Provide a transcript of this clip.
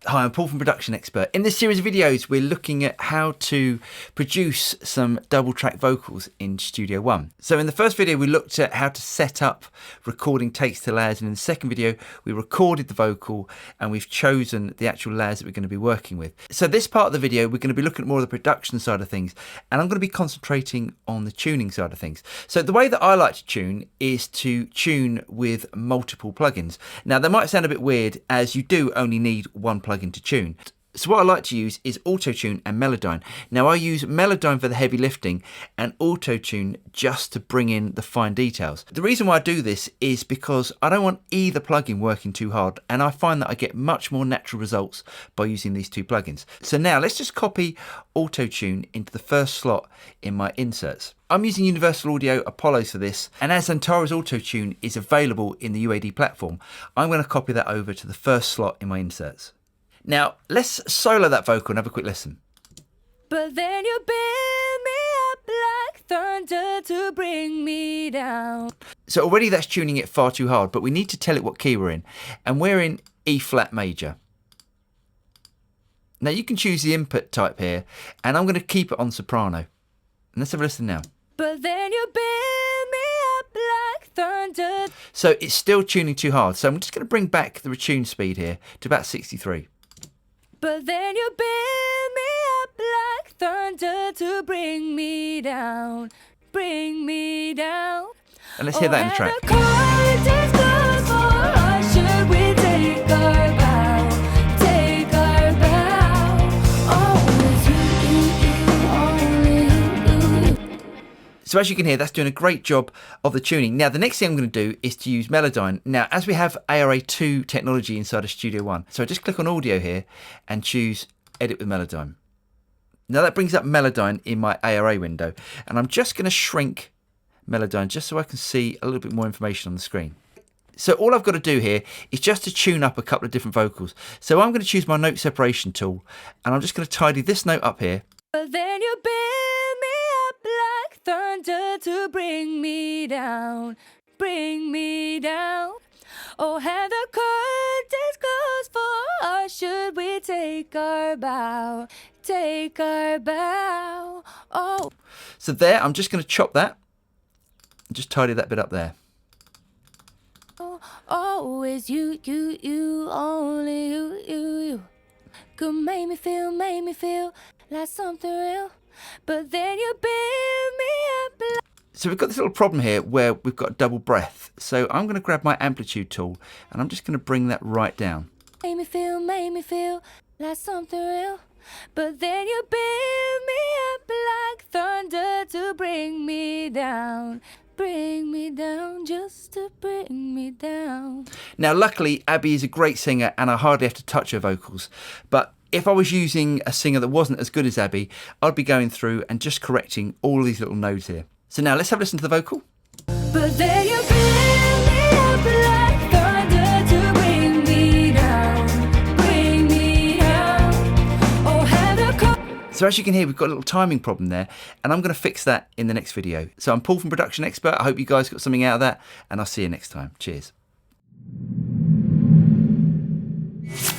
Hi, I'm Paul from Production Expert. In this series of videos, we're looking at how to produce some double track vocals in Studio One. So in the first video, we looked at how to set up recording takes to layers. And in the second video, we recorded the vocal and we've chosen the actual layers that we're going to be working with. So this part of the video, we're going to be looking at more of the production side of things. And I'm going to be concentrating on the tuning side of things. So the way that I like to tune is to tune with multiple plugins. Now, that might sound a bit weird as you do only need one plugin to tune. So what I like to use is Auto-Tune and Melodyne. Now I use Melodyne for the heavy lifting and Auto-Tune just to bring in the fine details. The reason why I do this is because I don't want either plugin working too hard, and I find that I get much more natural results by using these two plugins. So now let's just copy Auto-Tune into the first slot in my inserts. I'm using Universal Audio Apollos for this, and as Antares Auto-Tune is available in the UAD platform, I'm going to copy that over to the first slot in my inserts. Now, let's solo that vocal and have a quick listen. But then you beat me up like thunder to bring me down. So already that's tuning it far too hard, but we need to tell it what key we're in. And we're in E flat major. Now you can choose the input type here, and I'm going to keep it on soprano. And let's have a listen now. But then you beat me up like thunder. So it's still tuning too hard. So I'm just going to bring back the retune speed here to about 63. But then you beat me up like thunder to bring me down, bring me down. And let's hear that in the track. So as you can hear, that's doing a great job of the tuning. Now, the next thing I'm going to do is to use Melodyne. Now, as we have ARA2 technology inside of Studio One, so I just click on Audio here and choose Edit with Melodyne. Now that brings up Melodyne in my ARA window, and I'm just going to shrink Melodyne just so I can see a little bit more information on the screen. So all I've got to do here is just to tune up a couple of different vocals. So I'm going to choose my note separation tool, and I'm just going to tidy this note up here. But then you beat me up like thunder to bring me down, bring me down. Oh, have the curtains closed for us, should we take our bow, take our bow. Oh. So there, I'm just going to chop that and just tidy that bit up there. Always you, only you. Could make me feel like something real. But then you beat me up like... So we've got this little problem here where we've got double breath. So I'm going to grab my amplitude tool and I'm just going to bring that right down. Make me feel like something real. But then you beat me up like thunder to bring me down. Bring me down, just to bring me down. Now, luckily, Abby is a great singer and I hardly have to touch her vocals. But if I was using a singer that wasn't as good as Abby, I'd be going through and just correcting all these little nodes here. So now let's have a listen to the vocal. But then you beat me up like thunder to bring me down, bring me down. Oh, have the... So as you can hear, we've got a little timing problem there, and I'm going to fix that in the next video. So I'm Paul from Production Expert. I hope you guys got something out of that, and I'll see you next time. Cheers.